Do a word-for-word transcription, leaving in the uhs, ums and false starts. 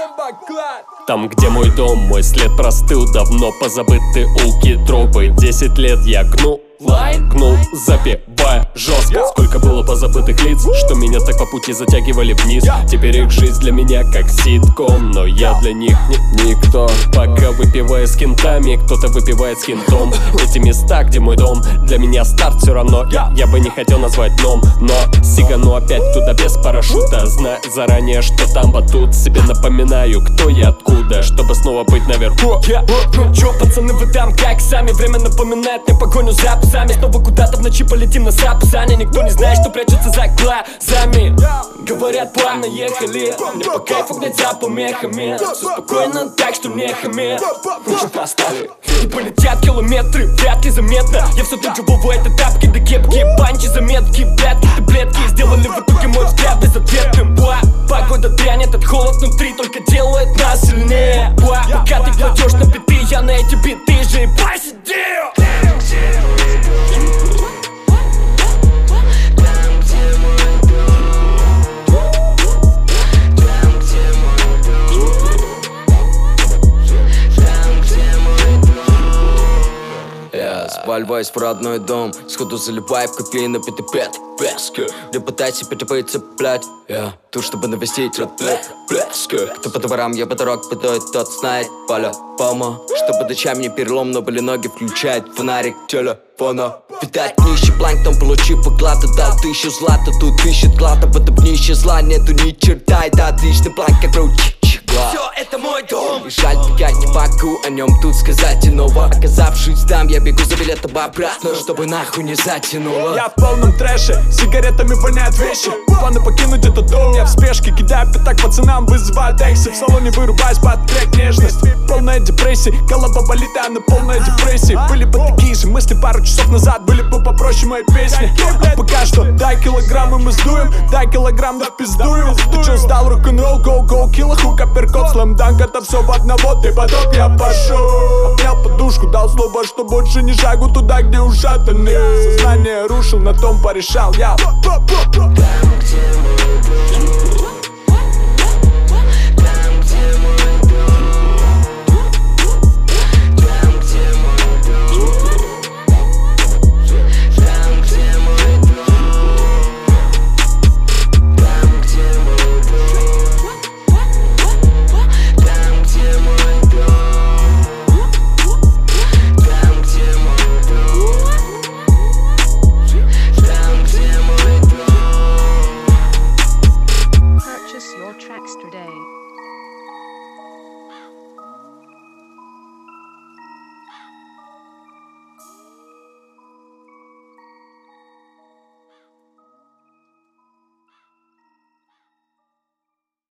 Там, где мой дом, мой след простыл, давно позабыты улки, тропы. Десять лет я гну, гнул, запивая жестко. Сколько было позабытых лиц, что меня так по пути затягивали вниз. Теперь их жизнь для меня как ситком, но я для них ни никто. Пока выпиваю с кентами, кто-то выпивает с кентом. Эти места, где мой дом, для меня старт все равно. Я, я бы не хотел назвать дном, но сигану опять туда без парашюта, зная заранее, что там батут. Себе напоминаю, кто я, откуда, чтобы снова быть наверху. yeah. Ну чё, пацаны, вы там как сами? Время напоминает мне погоню за псами. Снова куда-то в ночи полетим на сапсане. Никто не знает, что прячется за глазами. Говорят, плавно ехали, мне по кайфу гнать за помехами. Все спокойно, так что не хами. Лучше поставили и полетят километры, вряд ли заметно. Я все тут же быву, это тапки да кепки, панчи, заметки, блядки, таблетки сделали в итоге мой взгляд безответным. Буа, погода дрянь, этот холод внутри только делает нас сильнее. Буа, пока ты кладешь на биты, я на эти биты же и посидел. Сваливаюсь в родной дом, сходу заливаю в кофейну питопет. Не пытайся перебыться, блядь, yeah. Тут, чтобы навестить родной блеск. Кто по дворам, я по дорог подует, тот знает по-любому. Чтобы ночами не перелом, но были ноги, включает фонарик телефона. Видать, нищий планктон, получив оклад, дал тысячу злата. Тут ищет клад, об этом днище зла нету ни черта. Это отличный план, как роуч. Все, это мой дом. И жаль, я не могу о нем тут сказать иного. Оказавшись там, я бегу за билетом обратно, чтобы нахуй не затянуло. Я в полном трэше, сигаретами воняют вещи. Планы покинуть этот дом, я в спешке. Кидаю пятак пацанам, вызывают эксы. В салоне вырубаюсь под трек нежность. Полная депрессия, голова болит, а она полная депрессии. Были бы такие же мысли пару часов назад, были бы попроще мои песни. А пока что дай килограммы мы сдуем, дай килограмм да пиздуем. Ты чё сдал рок-н-ролл, гоу-гоу, килла, хук, апперкот, слэм-данк, это все в одного, ты потом я пошел. Обнял подушку, дал слово, что больше не шагу туда, где ушатаны. Сознание рушил, на том порешал я. Там, где мой дом. Purchase your tracks today.